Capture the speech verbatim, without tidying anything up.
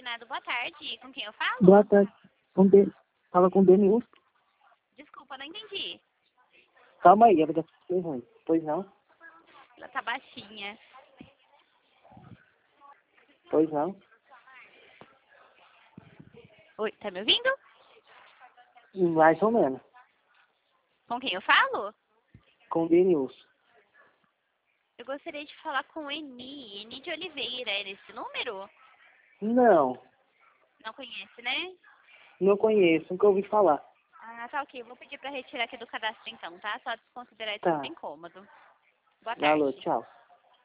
Maldonado, boa tarde. Com quem eu falo? Boa tarde. Com De... Fala com o Denilson. Desculpa, não entendi. Calma aí, ela tá ruim. Pois não? Ela tá baixinha. Pois não? Oi, tá me ouvindo? Mais ou menos. Com quem eu falo? Com o Denilson. Eu gostaria de falar com o Eni, Eni de Oliveira. É esse número? Não, Não conhece, né? não conheço, nunca ouvi falar. Ah, tá ok. Eu vou pedir pra retirar aqui do cadastro então, tá? Só desconsiderar esse Tá. tipo incômodo. Boa Alô, tarde. tchau.